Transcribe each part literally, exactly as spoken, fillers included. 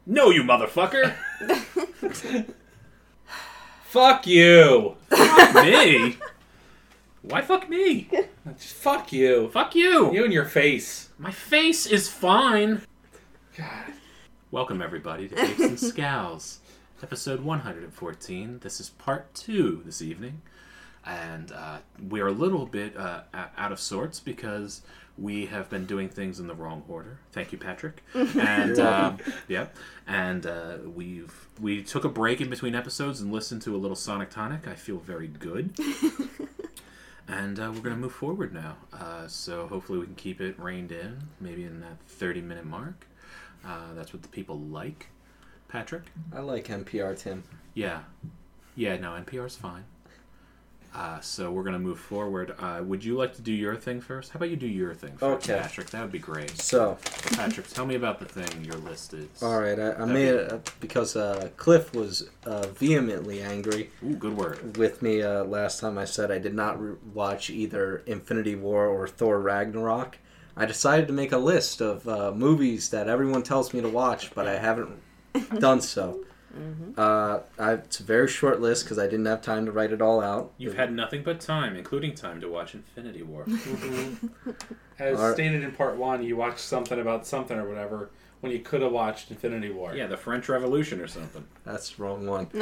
No, you motherfucker! Fuck you! Fuck me? Why fuck me? Just fuck you. Fuck you! You and your face. My face is fine. God. Welcome, everybody, to Capes and Scowls, episode one hundred fourteen. This is part two this evening. And uh, we're a little bit uh, out of sorts because we have been doing things in the wrong order. Thank you, Patrick. And um, yep. And uh, we've we took a break in between episodes and listened to a little Sonic Tonic. I feel very good. And uh, we're going to move forward now. Uh, so hopefully we can keep it reined in, maybe in that thirty minute mark. Uh, that's what the people like. Patrick? I like N P R, Tim. Yeah. Yeah, no, N P R's fine. Uh, so we're going to move forward. Uh, would you like to do your thing first? How about you do your thing first, Okay. Patrick? That would be great. So, Patrick, tell me about the thing your list is. all right, I, I That'd made be- it because uh, Cliff was uh, vehemently angry Ooh, good word. with me uh, last time I said I did not re- watch either Infinity War or Thor Ragnarok. I decided to make a list of uh, movies that everyone tells me to watch, but I haven't done so. Mm-hmm. Uh, I, it's a very short list because I didn't have time to write it all out. You've had nothing but time, including time to watch Infinity War. As Alright. stated in part one, you watched something about something or whatever when you could have watched Infinity War. Yeah, the French Revolution or something. That's the wrong one.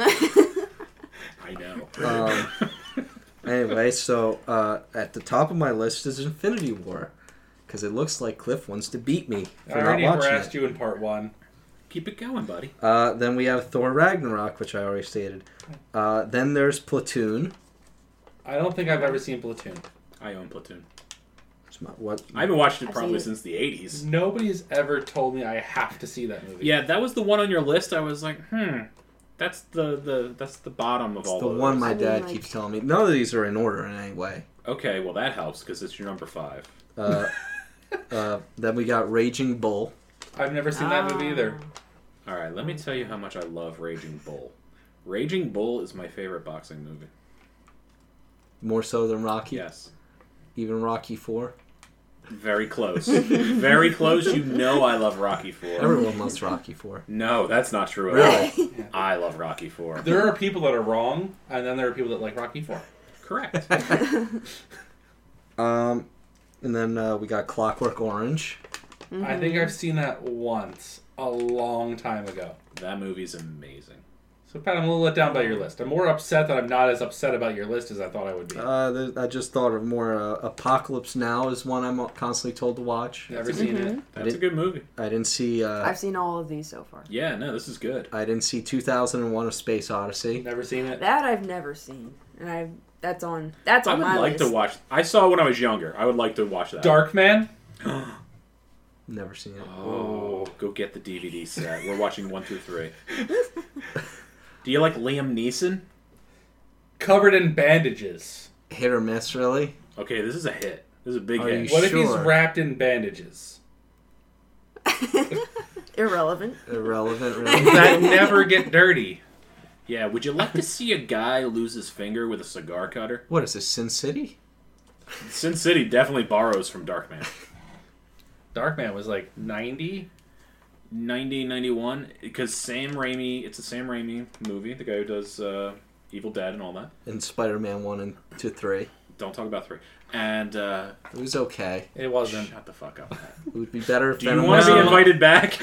I know. Um, anyway, so uh, at the top of my list is Infinity War because it looks like Cliff wants to beat me I for not already watching harassed it. you in part one. Keep it going, buddy. Uh, then we have Thor Ragnarok, which I already stated. Uh, then there's Platoon. I don't think I've ever seen Platoon. I own Platoon. It's my- What? I haven't watched it I've probably seen it. since the eighties. Nobody's ever told me I have to see that movie. Yeah, that was the one on your list. I was like, hmm, that's the, the that's the bottom of It's all the of one those. my I mean, dad like- keeps telling me. None of these are in order in any way. Okay, well that helps because it's your number five. Uh, uh, then we got Raging Bull. I've never seen that movie either. All right, let me tell you how much I love Raging Bull. Raging Bull is my favorite boxing movie. More so than Rocky. Yes, Even Rocky four. very close, very close. You know I love Rocky Four. Everyone loves Rocky four. No, that's not true at all. Really? I love Rocky Four. There are people that are wrong, and then there are people that like Rocky Four. Correct. Um, and then uh, we got Clockwork Orange. Mm-hmm. I think I've seen that once, a long time ago. That movie's amazing. So, Pat, I'm a little let down by your list. I'm more upset that I'm not as upset about your list as I thought I would be. Uh, th- I just thought of more. Uh, Apocalypse Now is one I'm constantly told to watch. Never seen it. Mm-hmm. That's a good movie. I didn't see. Uh, I've seen all of these so far. Yeah, no, this is good. I didn't see two thousand one: A Space Odyssey. Never seen it. That I've never seen, and I that's on that's I on would my like list. to watch. I saw it when I was younger. I would like to watch that. Darkman? Never seen it. Oh, go get the D V D set. We're watching one through three. Do you like Liam Neeson? Covered in bandages. Hit or miss, really? Okay, this is a hit. This is a big Are hit. you What if he's Sure. wrapped in bandages? Irrelevant. Irrelevant, really. That never get dirty. Yeah, would you like to see a guy lose his finger with a cigar cutter? What is this, Sin City? Sin City definitely borrows from Darkman. Darkman was like ninety. ninety, ninety-one, because Sam Raimi, it's a Sam Raimi movie, the guy who does uh, Evil Dead and all that. And Spider-Man one and two, three. Don't talk about three. And, uh, It was okay. It wasn't. shut the fuck up. It would be better if Do you Venom want was to be in it. invited back?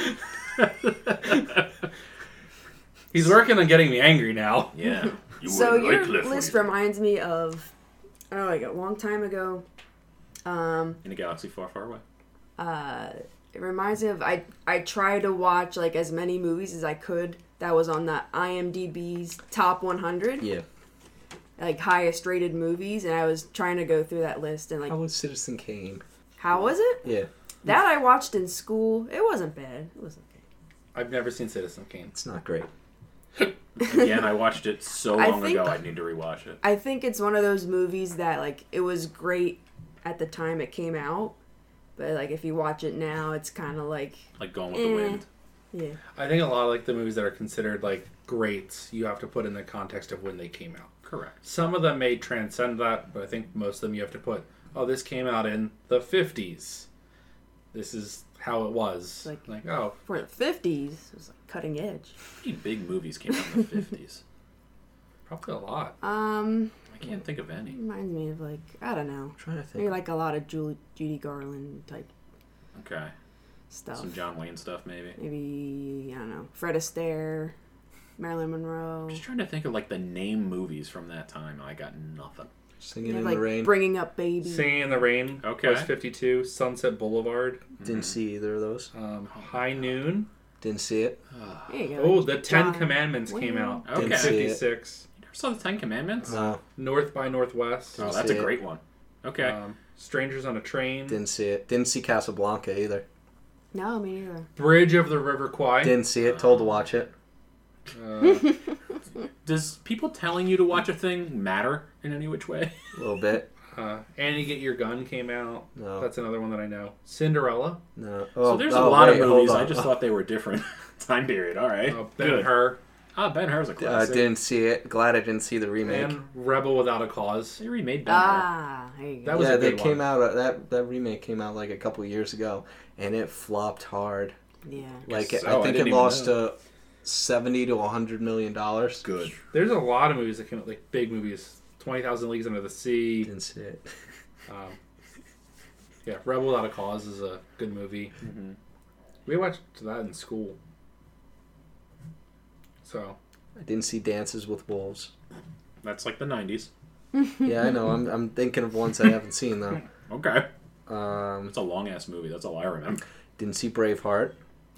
He's working on getting me angry now. Yeah. You So wouldn't your like Cliff, list would you? reminds me of, I don't know, like a long time ago. Um, In a galaxy far, far away. uh, it reminds me of I I tried to watch like as many movies as I could that was on the IMDb's top one hundred, Yeah. like highest rated movies, and I was trying to go through that list and like How was Citizen Kane? how was it? Yeah. That I watched in school. It wasn't bad. It was okay. I've never seen Citizen Kane. It's not great. Again, I watched it so I long think- ago, I need to rewatch it. I think it's one of those movies that like it was great at the time it came out, but like if you watch it now, it's kind of like Like Gone with the Eh. Wind. yeah. I think a lot of like the movies that are considered like greats, you have to put in the context of when they came out. Correct. Some of them may transcend that, but I think most of them you have to put, oh, this came out in the fifties. This is how it was. Like- Like, oh, For the fifties, it was like cutting edge. Pretty big movies came out in the fifties. probably a lot. Um, I can't think of any. reminds me of like I don't know, I'm trying to think. maybe like a lot of Julie, Judy Garland type Okay. stuff. Some John Wayne stuff, maybe. Maybe I don't know, Fred Astaire, Marilyn Monroe. I'm just trying to think of like the name movies from that time. I got nothing. Singing Yeah, in like the Rain. Bringing Up Baby. Singing in the Rain Okay. was fifty-two. Sunset Boulevard. Didn't see either of those. Um, High Noon. Didn't see it. There you go. Oh, The Ten John Commandments came Wayne. out. Okay. in Didn't see it. fifty-six. You never saw the Ten Commandments? No, North by Northwest. Oh, Didn't that's see a it. great one. Okay. Um, Strangers on a Train. didn't see it. Didn't see Casablanca either. No, me neither. Bridge over the River Kwai. Didn't see it. Told to watch it. Uh, Does people telling you to watch a thing matter in any which way? A little bit. uh, Annie Get Your Gun came out. No. That's another one that I know. Cinderella. No. so Oh, there's oh, a lot wait, of hold movies. I on. just thought they were different time period. All right. Uh, Good. Ben-Hur. Ah, Ben-Hur's a Uh, classic. didn't see it. Glad I didn't see the remake. And Rebel Without a Cause. They remade Ben-Hur. Ah, there you go. That was yeah, a they good came one. out. Uh, that that remake came out like a couple years ago, and it flopped hard. yeah. Like So, I I think didn't it even lost know. uh, seventy to a hundred million dollars. Good. There's a lot of movies that came out, like big movies. twenty thousand Leagues Under the Sea. Didn't see it. Um, yeah, Rebel Without a Cause is a good movie. Mm-hmm. We watched that in school. So, I didn't see Dances with Wolves. That's like the nineties. Yeah, I know. I'm I'm thinking of ones I haven't seen though. Okay. Um, It's a long ass movie. That's all I remember. didn't see Braveheart.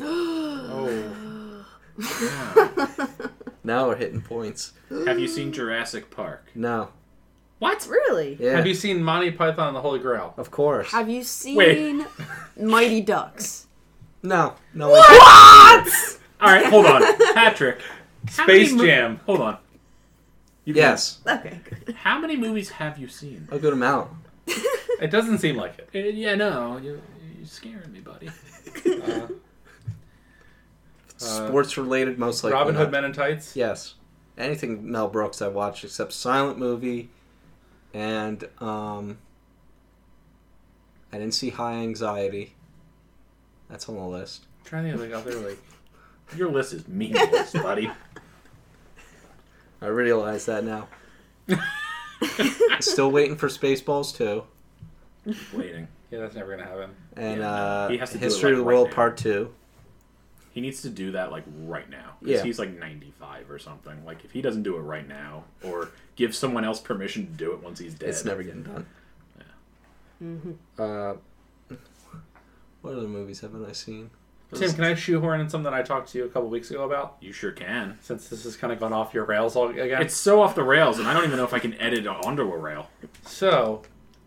oh, Yeah. Now we're hitting points. Have you seen Jurassic Park? No. What? Really? Yeah. have you seen Monty Python and the Holy Grail? Of course. Have you seen Wait. Mighty Ducks? No. No. What? All right, hold on, Patrick. how Space many mo- Jam. Hold on. You Yes. Okay. good. How many movies have you seen? A good amount. It doesn't seem like it. Uh, yeah, no, you're, you're scaring me, buddy. Uh, Sports related, most likely. Robin not. Hood Men in Tights. Yes. Anything Mel Brooks I watched except Silent Movie, and um, I didn't see High Anxiety. That's on the list. I'm trying to think of like other like. Your list is meaningless, buddy. I realize that now. Still waiting for Spaceballs two, Waiting. Yeah, that's never gonna happen. and Yeah, uh, he has to do it, History like, of the right World now. Part two. He needs to do that like right now. Because Yeah. he's like ninety-five or something. Like if he doesn't do it right now, or give someone else permission to do it once he's dead, It's never getting done. Mm-hmm. Uh, what other movies haven't I seen? Tim, can I shoehorn in something I talked to you a couple weeks ago about? You sure can. Since this has kind of gone off your rails all again. It's so off the rails, and I don't even know if I can edit onto a rail. So,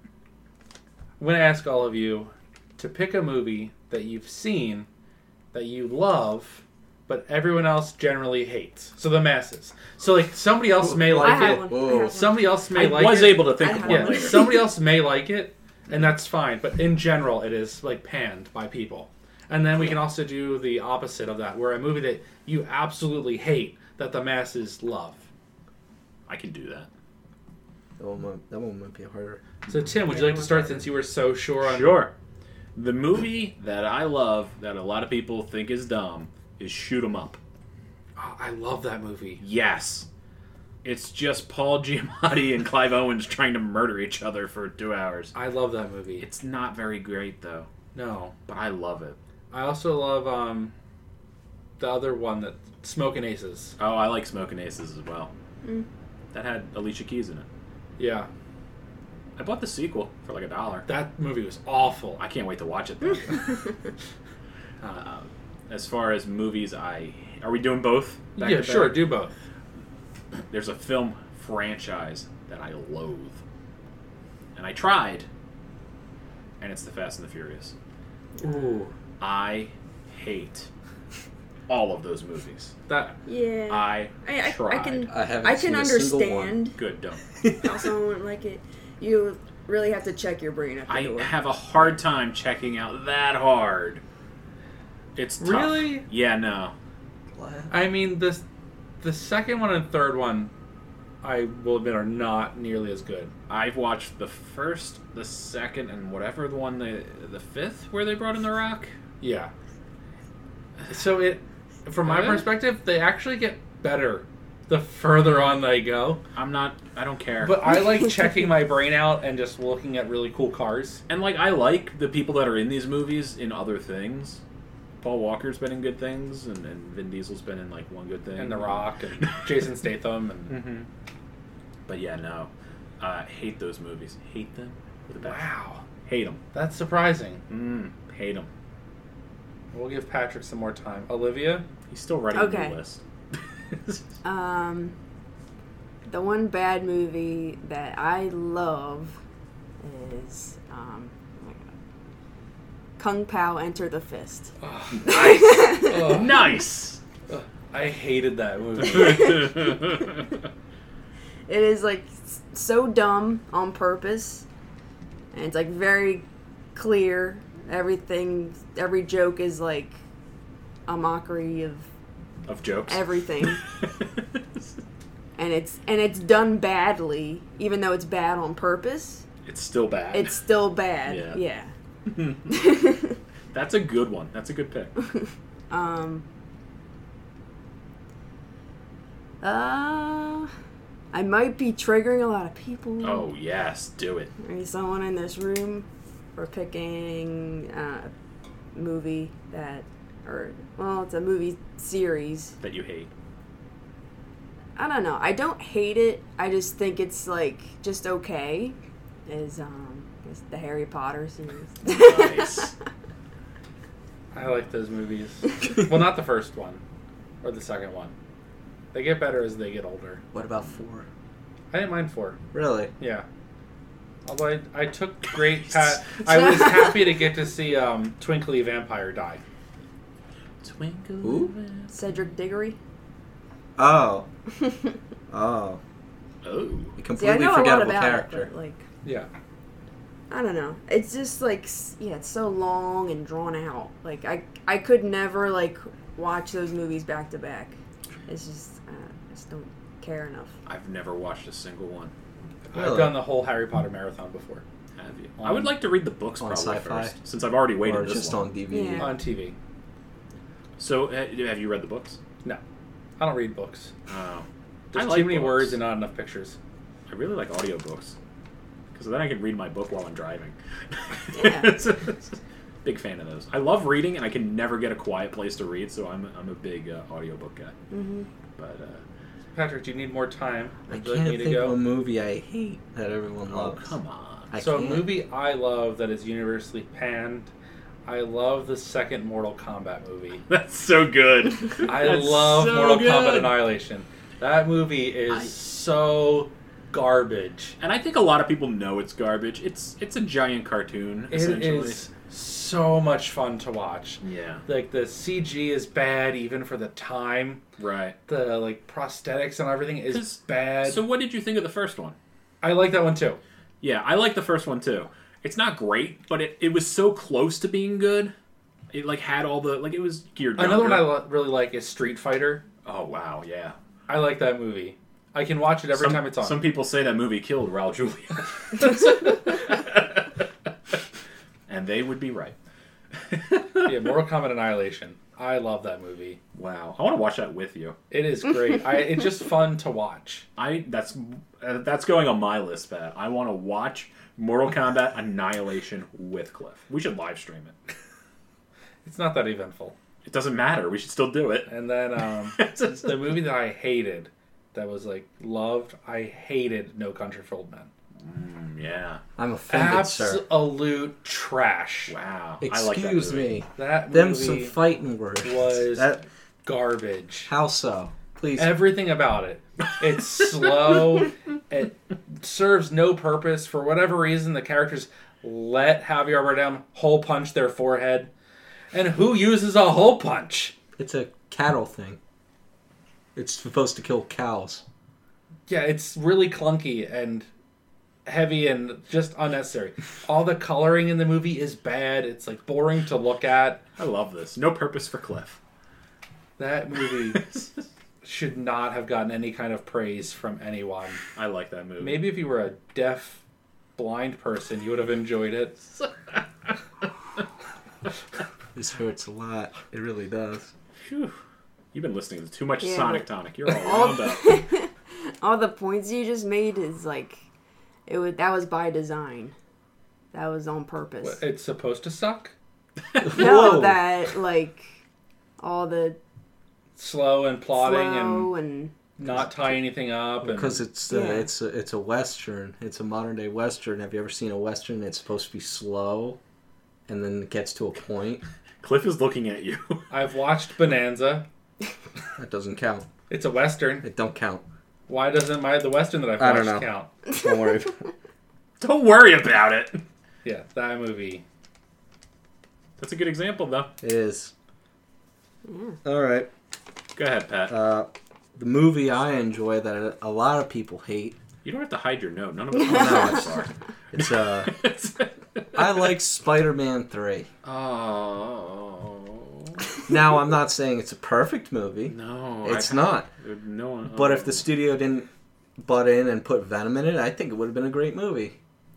I'm going to ask all of you to pick a movie that you've seen that you love, but everyone else generally hates. So the masses. So like somebody else may I like have it. one. Whoa. I have one. Somebody else may I like was it. able to think I of have one Yeah, later. somebody else may like it, and that's fine. But in general, it is like panned by people. And then we can also do the opposite of that, where a movie that you absolutely hate that the masses love. I can do that. That one might, that one might be harder. So Tim, would you like to start since you were so sure on? Sure. The movie that I love that a lot of people think is dumb is Shoot 'Em Up. Oh, I love that movie. Yes. It's just Paul Giamatti and Clive Owens trying to murder each other for two hours. I love that movie. It's not very great, though, No, but I love it. I also love um, the other one that Smoking Aces. Oh, I like Smoking Aces as well. Mm. That had Alicia Keys in it. Yeah, I bought the sequel for like a dollar. that movie was awful. I can't wait to watch it, though. uh, as far as movies, I... Are we doing both? Back yeah, to sure, back? do both. There's a film franchise that I loathe. And I tried. And it's The Fast and the Furious. Ooh, I hate all of those movies. that Yeah. I I, I, tried. I can I haven't I seen can a single one. understand Good, don't. how someone would like it. You really have to check your brain at the I door. have a hard time checking out that hard. It's tough. Really? Yeah, no. I mean the the second one and third one, I will admit, are not nearly as good. I've watched the first, the second, and whatever the one, the the fifth, where they brought in The Rock. Yeah. So it, from my Uh, perspective, they actually get better the further on they go. I'm not. I don't care. But I like checking my brain out and just looking at really cool cars. and like I like the people that are in these movies in other things. Paul Walker's been in good things, and, and Vin Diesel's been in like one good thing. And The Rock and Jason Statham and Mm-hmm. But yeah, no. Uh, hate those movies. Hate them with a passion. wow, Hate them. that's surprising. Mm, hate them. We'll give Patrick some more time. Olivia, He's still writing Okay. the list. Um, the one bad movie that I love is um, oh my God. Kung Pao Enter the Fist. Nice. Ugh. Nice. I hated that movie. It is like s- so dumb on purpose, and it's like very clear. Everything, every joke is like a mockery of Of jokes. everything, and it's and it's done badly. Even though it's bad on purpose, It's still bad. it's still bad. Yeah. Yeah. That's a good one. That's a good pick. Um. Uh, I might be triggering a lot of people. Oh yes, do it. Maybe someone in this room for picking uh, a movie that, or well, it's a movie series. That you hate. I don't know. I don't hate it. I just think it's like just okay. Is um, is the Harry Potter series. Nice. I like those movies. Well, not the first one or the second one. They get better as they get older. What about four? I didn't mind four. Really? Yeah. Although I, I took great pat. I was happy to get to see um, Twinkly Vampire die. Twinkle. Who? Cedric Diggory. Oh. Oh. Oh. A See, I completely know a lot forgettable about character. it, but like. Yeah. I don't know. It's just like s- yeah, it's so long and drawn out. Like I I could never like watch those movies back to back. It's just uh, I just don't care enough. I've never watched a single one. I've Really? done the whole Harry Potter marathon before Have you? On- I would like to read the books on probably Sci-Fi? first, since I've already waited Or this just long. on D V D. Yeah. on T V. So, uh, have you read the books? No, I don't read books. Oh. There's I too like many books. words and not enough pictures. I really like audiobooks. Because then I can read my book while I'm driving. Yeah. Big fan of those. I love reading, and I can never get a quiet place to read, so I'm, I'm a big uh, audiobook guy. Mm-hmm. But, uh, Patrick, do you need more time? I Would you like me can't to think go? of a movie I hate that everyone oh, loves. come on. I so can't. a movie I love that is universally panned. I love the second Mortal Kombat movie. That's so good. I That's love so Mortal good. Kombat Annihilation. That movie is I- so garbage. And I think a lot of people know it's garbage. It's it's a giant cartoon, It essentially. is so much fun to watch. Yeah. Like the C G is bad even for the time. Right. The like prosthetics and everything is 'Cause- bad. So, what did you think of the first one? I like that one too. Yeah, I like the first one too. It's not great, but it, it was so close to being good. It like had all the like it was geared. Another one I younger. lo- really like is Street Fighter. Oh wow, yeah. I like that movie. I can watch it every some, time it's on. Some people say that movie killed Raul Julia, and they would be right. Yeah, Mortal Kombat Annihilation. I love that movie. Wow, I want to watch that with you. It is great. I, it's just fun to watch. I that's uh, that's going on my list, Pat. I want to watch Mortal Kombat Annihilation with Cliff. We should live stream it. It's not that eventful. It doesn't matter. We should still do it. And then um, the movie that I hated, that was like loved, I hated No Country for Old Men. Mm, yeah. I'm offended, sir. Absolute trash. Wow. Excuse I like that movie. me. That Them some movie fighting words. was That, garbage. how so? Please. Everything about it. It's slow. It serves no purpose. For whatever reason, the characters let Javier Bardem hole punch their forehead. And who uses a hole punch? It's a cattle thing. It's supposed to kill cows. Yeah, it's really clunky and heavy and just unnecessary. All the coloring in the movie is bad. It's like boring to look at. I love this. No purpose for Cliff. That movie should not have gotten any kind of praise from anyone. I like that movie. Maybe if you were a deaf, blind person, you would have enjoyed it. This hurts a lot. It really does. Phew. You've been listening to too much Yeah, Sonic but- Tonic. You're all all, wound up. all the points you just made is like, it was that was by design. That was on purpose. What, it's supposed to suck? No, Whoa. that like all the Slow and plodding flow and and not tie anything up. And Because it's uh, Yeah. it's a, it's a western. It's a modern day western. Have you ever seen a western? It's supposed to be slow, and then it gets to a point. Cliff is looking at you. I've watched Bonanza. That doesn't count. It's a Western. It don't count. Why doesn't my the Western that I've I watched don't know. count? Don't worry. Don't worry about it. Yeah, that movie. That's a good example, though. It is. yeah. All right. Go ahead, Pat. Uh, the movie I enjoy that a lot of people hate. You don't have to hide your note. None of us No, know. it's It's uh, I like Spider-Man three. Oh. Now I'm not saying it's a perfect movie. No. It's I- not. No one. But if the studio didn't butt in and put Venom in it, I think it would have been a great movie.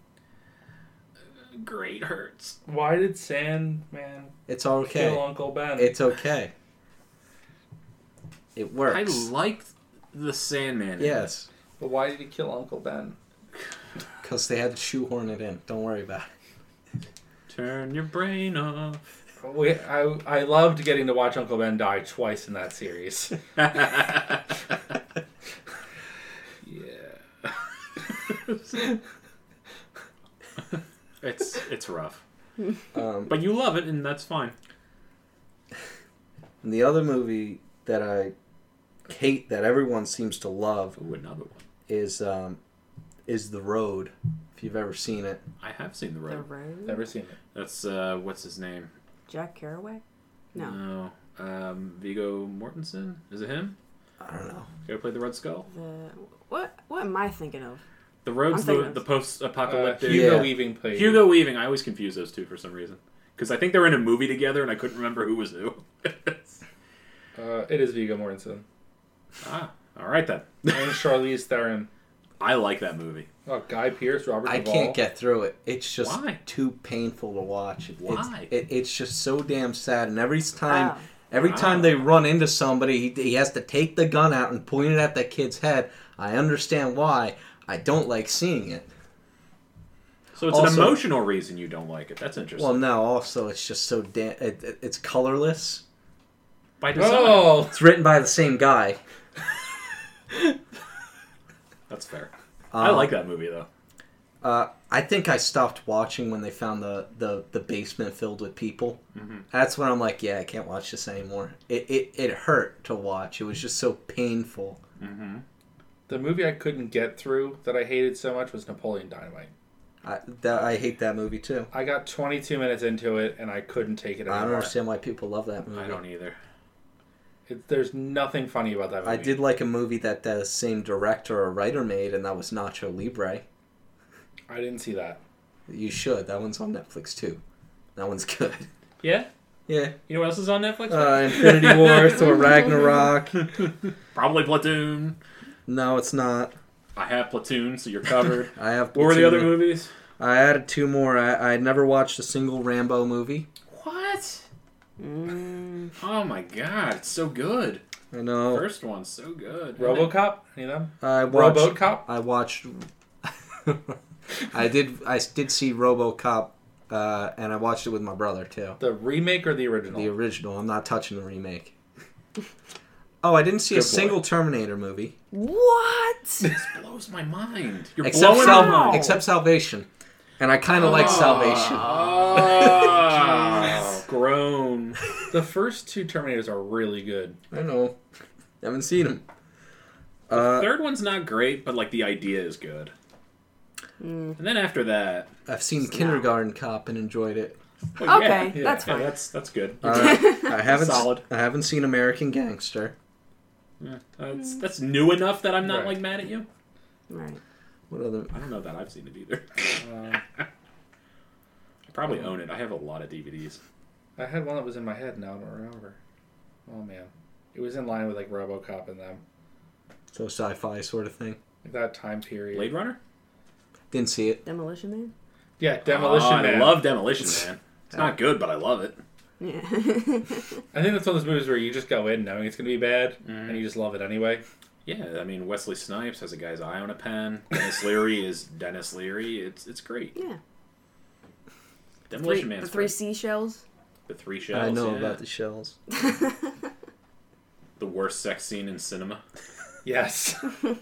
Great hurts. Why did Sandman It's kill okay. Uncle Ben? It's okay. It I works. liked the Sandman. Yes, But why did he kill Uncle Ben? because they had to shoehorn it in. Don't worry about it. Turn your brain off. We, I, I loved getting to watch Uncle Ben die twice in that series. Yeah. it's it's rough, Um, but you love it, and that's fine. and the other movie that I hate that everyone seems to love Ooh, another one. is um, is The Road. If you've ever seen it, I have seen the The road. Road. Never seen it. That's uh, what's his name? Jack Kerouac. No. No. Um, Viggo Mortensen. Is it him? I don't know. Go play the Red Skull. The what? What am I thinking of? The Road's I'm the, thinking the of- Uh, post-apocalyptic. Hugo Yeah. Weaving played. Hugo Weaving. I always confuse those two for some reason. Because I think they're in a movie together, and I couldn't remember who was who. Uh, it is Viggo Mortensen. ah, all right then. And Charlize Theron. I like that movie. Oh, Guy Pearce, Robert I Duvall. can't get through it. It's just Why? too painful to watch. It, Why? It's, it, it's just so damn sad. And every time, Oh. every Wow. time they run into somebody, he, he has to take the gun out and point it at that kid's head. I understand why. I don't like seeing it. So it's an Also- emotional reason you don't like it. That's interesting. Well, no. Also, it's just so damn. It, it, it's colorless. By design. Oh! It's written by the same guy. That's fair. Um, I like that movie, though. Uh, I think I stopped watching when they found the, the, the basement filled with people. Mm-hmm. That's when I'm like, yeah, I can't watch this anymore. It, it it hurt to watch. It was just so painful. Mm-hmm. The movie I couldn't get through that I hated so much was Napoleon Dynamite. I that, I hate that movie too. I got twenty-two minutes into it and I couldn't take it anymore. I don't understand why people love that movie. I don't either. It, there's nothing funny about that movie. I did like a movie that the same director or writer made, and that was Nacho Libre. I didn't see that. You should. That one's on Netflix too. That one's good. Yeah? Yeah. You know what else is on Netflix? Uh, Infinity War, Thor Ragnarok. Probably Platoon. No, it's not. I have Platoon, so you're covered. I have. What were the other Platoon. movies? I added two more. I I never watched a single Rambo movie. What? Mm, Oh my god, it's so good. I know. First one's so good. RoboCop? Any of them? I watched. Rowboat Cop? I watched. I did. I did see RoboCop, uh, and I watched it with my brother too. The remake or the original? The original. I'm not touching the remake. Oh, I didn't see Good a boy. single Terminator movie what? This blows my mind. You're except blowing Sal- my mind. except Salvation, and I kind of like Salvation. Oh, grown. The first two Terminators are really good. I know. Haven't seen them. Uh, Third one's not great, but like the idea is good. Mm. And then after that, I've seen No. Kindergarten Cop and enjoyed it. well, Okay, yeah, that's yeah, fine. that's that's good. Uh, I haven't. Solid. I haven't seen American Gangster. Yeah, that's that's new enough that I'm not Right. like mad at you. Right. What other? I don't know that I've seen it either. Uh, I probably own it. I have a lot of D V Ds. I had one that was in my head, now I don't remember. Oh man. It was in line with like RoboCop and them. So sci-fi sort of thing. Like that time period. Blade Runner? Didn't see it. Demolition Man. Yeah, Demolition Oh, Man. I love Demolition Man. It's not good, but I love it. Yeah. I think that's one of those movies where you just go in knowing it's going to be bad, Mhm. and you just love it anyway. Yeah, I mean Wesley Snipes has a guy's eye on a pen. Dennis Leary is Dennis Leary. It's it's great. Yeah. Demolition Three, Man's the three great. seashells. The three shells. I know yeah. about the shells. The worst sex scene in cinema. Yes.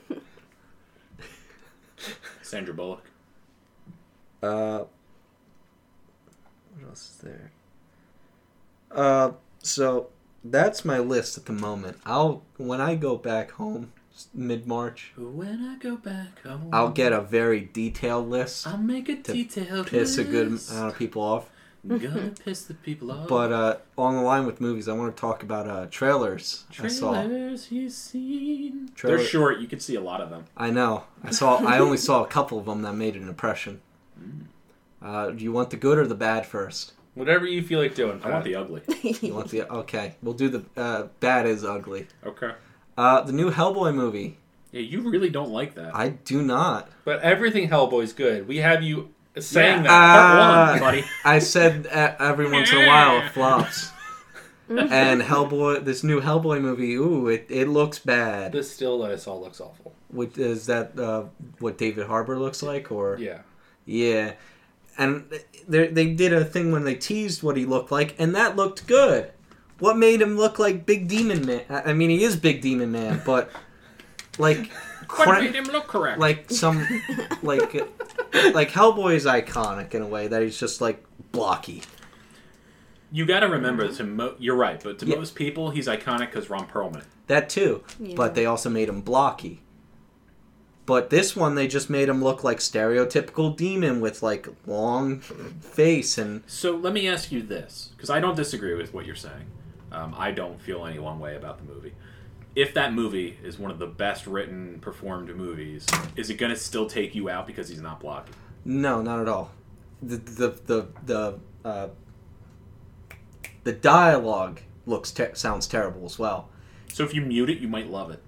Sandra Bullock. Uh, what else is there? Uh, so that's my list at the moment. I'll when I go back home mid March, When I go back home, I'll get a very detailed list. I'll make a to detailed Piss a good list. amount of people off. Gonna piss the people off. But uh, on the line with movies, I want to talk about uh, trailers. I saw. Trailers you seen. Trailer- They're short. You can see a lot of them. I know. I saw. I only saw a couple of them that made an impression. Uh, do you want the good or the bad first? Whatever you feel like doing. I want the ugly. You want the okay? We'll do the uh, bad is ugly. Okay. Uh, the new Hellboy movie. Yeah, you really don't like that. I do not. But everything Hellboy's good. We have you saying Yeah. that. Part Uh, one, buddy. I said uh, every once in a while it flops. And Hellboy, this new Hellboy movie, ooh, it, it looks bad. The still that I saw looks awful. What, is that uh, what David Harbour looks like, or Yeah. yeah? And they they did a thing when they teased what he looked like, and that looked good. What made him look like Big Demon Man? I I mean, he is Big Demon Man, but like, What cra- made him look correct? like some like like Hellboy is iconic in a way that he's just like blocky. You got to remember, to mo- you're right, but to Yeah. most people, he's iconic because Ron Perlman. That too, Yeah. but they also made him blocky. But this one, they just made him look like stereotypical demon with like long face and So let me ask you this, because I don't disagree with what you're saying. Um, I don't feel any one way about the movie. If that movie is one of the best written, performed movies, is it going to still take you out because he's not blocky? no, not at all. The the the the uh, the dialogue looks ter- sounds terrible as well. So if you mute it, you might love it.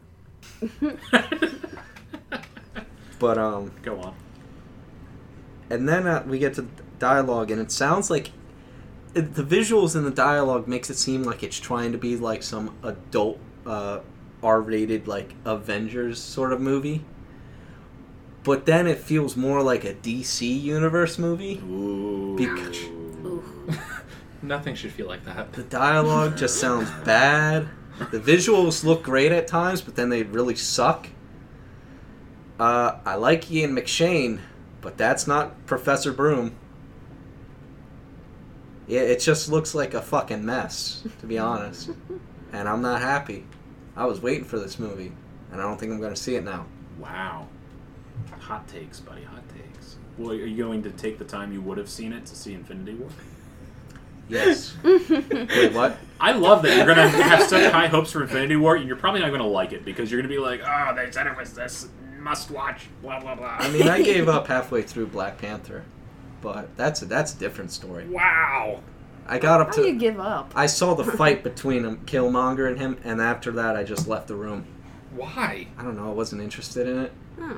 But um, Go on. and then uh, we get to dialogue, and it sounds like it, the visuals in the dialogue makes it seem like it's trying to be like some adult uh, R-rated like Avengers sort of movie. But then it feels more like a D C universe movie. Ooh. Bec- Nothing should feel like that. The dialogue just sounds bad. The visuals look great at times, but then they really suck. Uh, I like Ian McShane, but that's not Professor Broom. Yeah, it just looks like a fucking mess, to be honest. And I'm not happy. I was waiting for this movie, and I don't think I'm going to see it now. Wow. Hot takes, buddy. Hot takes. Well, are you going to take the time you would have seen it to see Infinity War? Yes. Wait, what? I love that you're going to have such high hopes for Infinity War, and you're probably not going to like it because you're going to be like, oh, they said it was this must-watch, blah, blah, blah. I mean, I gave up halfway through Black Panther, but that's a, that's a different story. Wow. I got up How do you to... give up? I saw the fight between him, Killmonger and him, and after that I just left the room. Why? I don't know, I wasn't interested in it. Oh.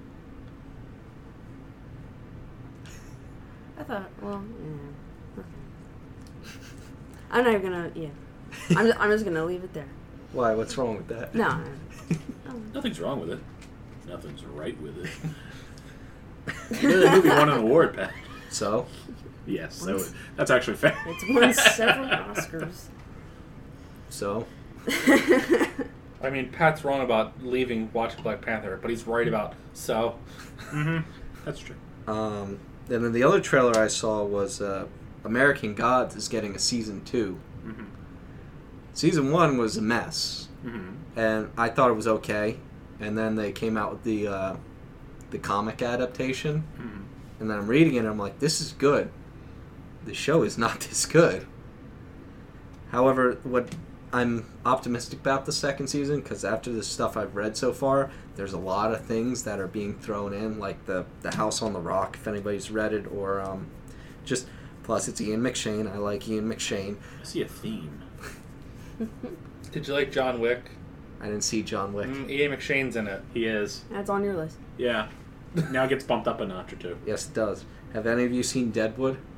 I thought, well, yeah. Okay. I'm not even gonna, yeah. I'm, I'm just gonna leave it there. Why? What's wrong with that? No. Nothing's wrong with it. Nothing's right with it. Yeah, the movie won an award, Pat. So? Yes, so that's actually fair. It's won several Oscars. So? I mean, Pat's wrong about leaving watching Black Panther, but he's right about so. Mm-hmm. That's true. Um, and then the other trailer I saw was uh, American Gods is getting a season two. Mm-hmm. Season one was a mess, Mm-hmm. and I thought it was okay. And then they came out with the uh, the comic adaptation, Mm-hmm. and then I'm reading it and I'm like, this is good. The show is not this good. However, what I'm optimistic about the second season, because after the stuff I've read so far, there's a lot of things that are being thrown in, like the, the House on the Rock, if anybody's read it, or um, just, plus it's Ian McShane. I like Ian McShane. I see a theme. Did you like John Wick? I didn't see John Wick. Mm, Ian McShane's in it. He is. That's on your list. Yeah. Now it gets bumped up a notch or two. Yes, it does. Have any of you seen Deadwood?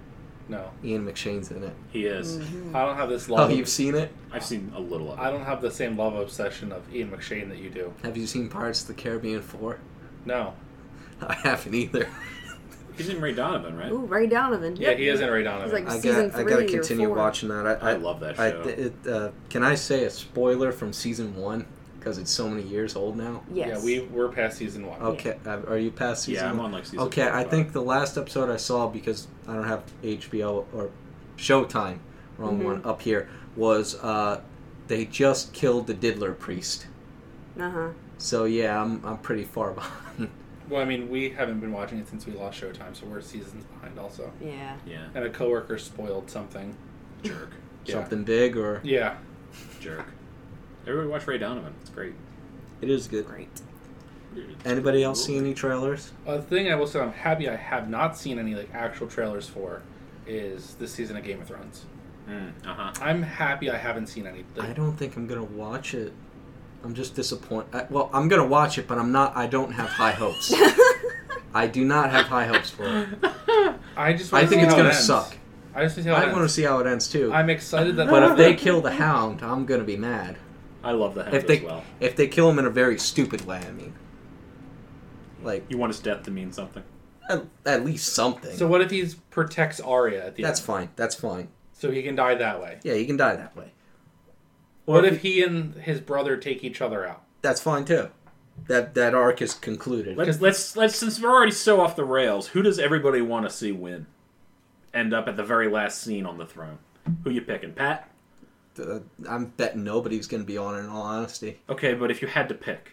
No. Ian McShane's in it. He is. Mm-hmm. I don't have this Oh, love. you've seen it? I've seen a little of it. I don't have the same love obsession of Ian McShane that you do. Have you seen Pirates of the Caribbean four? No. I haven't either. He's in Ray Donovan, right? Ooh, Ray Donovan. Yeah, he is in Ray Donovan. He's like I season got. I three gotta or continue four. watching that. I, I love that I, show. it, uh, can I say a spoiler from season one because it's so many years old now? Yes. Yeah, we we're past season one. Okay, uh, are you past season? Yeah, I'm one? on like season Okay, four or I five. think the last episode I saw, because I don't have H B O or Showtime, wrong Mhm. one, up here, was uh, they just killed the Diddler priest. Uh huh. So yeah, I'm I'm pretty far behind. Well, I mean, we haven't been watching it since we lost Showtime, so we're seasons behind also. Yeah. Yeah. And a coworker spoiled something. Jerk. Yeah. Something big or Yeah. Jerk. Everybody watch Ray Donovan. It's great. it is good. Great. Anybody else see any trailers? Uh, the thing I will say I'm happy I have not seen any like actual trailers for is this season of Game of Thrones. Mm, uh-huh. I'm happy I haven't seen any. I don't think I'm gonna watch it. I'm just disappointed. I, well, I'm gonna watch it, but I'm not. I don't have high hopes. I do not have high hopes for it. I just I want to think see it's how it gonna ends. suck. I just want to see how it I want to ends. see how it ends too. I'm excited that. But if they kill the Hound, I'm gonna be mad. I love the Hound If they as well. if they kill him in a very stupid way, I mean, like You want his death to mean something? at, at least something. So what if he protects Arya at the That's end? fine. That's fine. So he can die that way. Yeah, you can die that way. What if he and his brother take each other out? That's fine too. That that arc is concluded. Let's let's let's since we're already so off the rails, who does everybody want to see win? End up at the very last scene on the throne. Who you picking, Pat? Uh, I'm betting nobody's gonna be on it. In all honesty, Okay, but if you had to pick.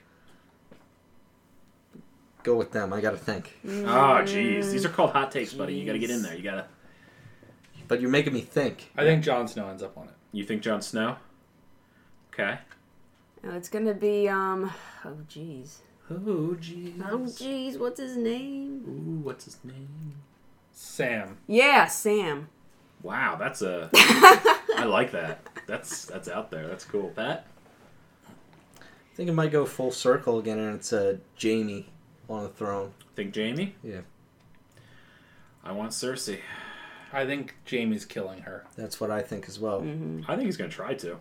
go with them. I gotta think. Oh, jeez. These are called hot takes, buddy. You gotta get in there. You gotta... But you're making me think. I think Jon Snow ends up on it. You think Jon Snow? Okay. No, it's gonna be um. Oh jeez. Oh, jeez. Oh jeez. What's his name? Ooh, what's his name? Sam. Yeah, Sam. Wow, that's a... I like that. That's that's out there. That's cool. Pat? I think it might go full circle again, and it's uh, Jamie on the throne. Think Jamie? Yeah, I want Cersei. I think Jamie's killing her. that's what I think as well. Mm-hmm. I think he's gonna try to.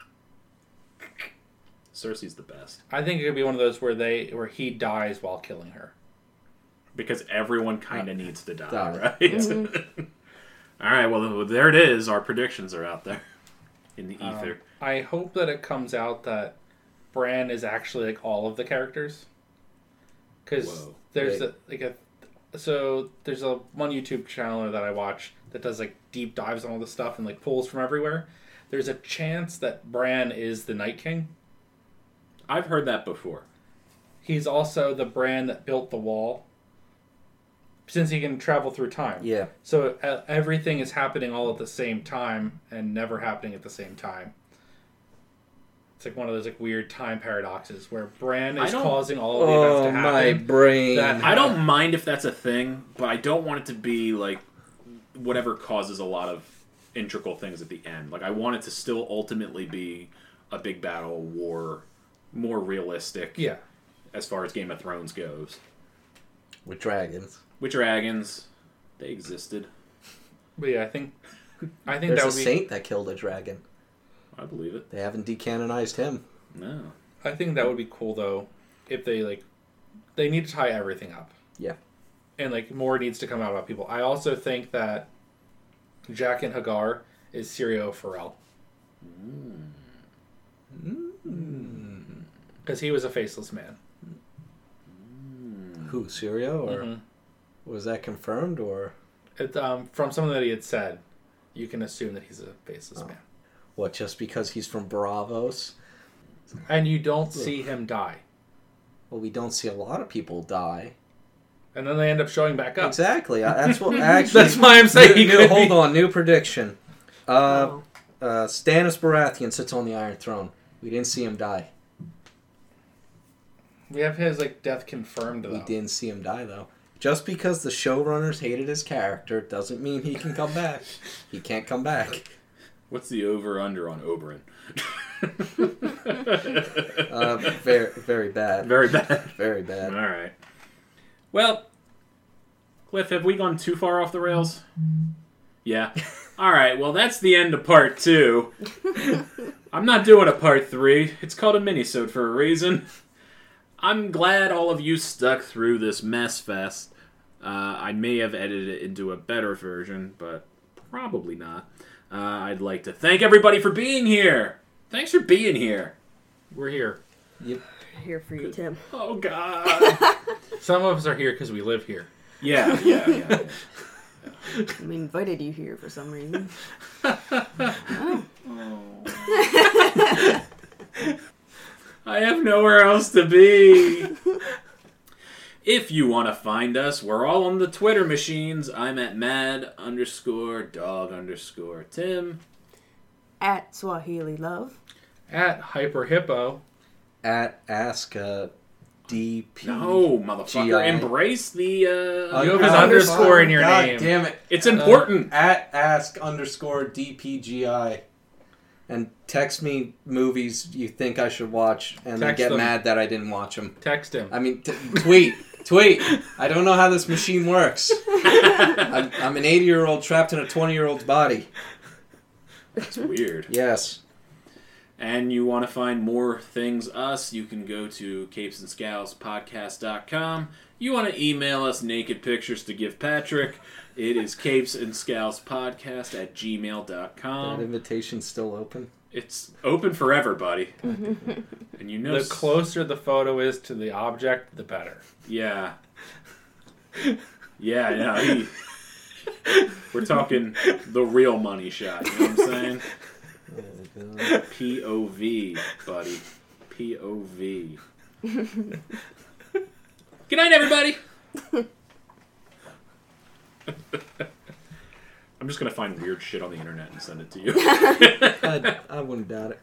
Cersei's the best. I think it could be one of those where they where he dies while killing her. Because everyone kind of needs to die, Die. right? Mm-hmm. All right, well, there it is. Our predictions are out there in the Um, ether. I hope that it comes out that Bran is actually like all of the characters. Because Whoa. there's Wait. a, like a so there's a one YouTube channel that I watch that does like deep dives on all this stuff and like pulls from everywhere. There's a chance that Bran is the Night King. I've heard that before. He's also the Bran that built the wall. Since he can travel through time. Yeah, So uh, everything is happening all at the same time and never happening at the same time. It's like one of those like weird time paradoxes where Bran I is don't- causing all of the events oh to my happen. brain. That- I don't mind if that's a thing, but I don't want it to be like whatever causes a lot of integral things at the end. Like I want it to still ultimately be a big battle, war, more realistic. Yeah. As far as Game of Thrones goes, With dragons. with dragons, they existed. But yeah, I think I think There's that a would be saint that killed a dragon. I believe it. They haven't decanonized him. No. I think that would be cool though if they like they need to tie everything up. Yeah. And like more needs to come out about people. I also think that Jack and Hagar is Syrio Farrell. Because he was a faceless man. Who, Syrio? Or Mhm. was that confirmed? Or It, um, from something that he had said, you can assume that he's a faceless Oh. man. what, just because he's from Bravos? And you don't see him die. Well, we don't see a lot of people die. And then they end up showing back up. Exactly. I- That's what actually. That's why I'm saying he New- could hold be- on, new prediction. Uh, Oh. uh, Stannis Baratheon sits on the Iron Throne. We didn't see him die. We have his like death confirmed We though. didn't see him die though. Just because the showrunners hated his character doesn't mean he can come back. He can't come back. What's the over/under on Oberyn? Uh, very, very bad. Very bad. Very All bad. right. Well, Cliff, have we gone too far off the rails? Yeah. All right. Well, that's the end of part two. I'm not doing a part three. It's called a minisode for a reason. I'm glad all of you stuck through this mess fest. Uh, I may have edited it into a better version, but probably not. Uh, I'd like to thank everybody for being here. Thanks for being here. We're here. Yep. Here for you, Tim. Oh, God. Some of us are here because we live here. Yeah, yeah, yeah. We invited you here for some reason. Oh. I have nowhere else to be. If you want to find us, we're all on the Twitter machines. I'm at mad underscore dog underscore Tim. At Swahili Love. At Hyper Hippo. At Ask uh, D P. No, motherfucker. G I. Embrace the... Uh, You have Oh, an God, underscore in your God name. damn it. it's important. At Ask underscore D P G I. And text me movies you think I should watch and then Text get them. mad that I didn't watch them. Text him. I mean, t- tweet. Tweet. I don't know how this machine works. I'm, I'm an eighty-year-old trapped in a twenty-year-old's body. It's weird. Yes. And you want to find more things us, you can go to capes and scowls podcast dot com. You want to email us naked pictures to give Patrick. It is capes and scowls podcast at gmail dot That com. invitation's still open. It's open forever, buddy. And you know... The closer the photo is to the object, the better. Yeah. Yeah, yeah. He, we're talking the real money shot, you know what I'm saying? Oh, God. P O V, buddy. P O V. Good night, everybody! I'm just gonna find weird shit on the internet and send it to you. I, I wouldn't doubt it.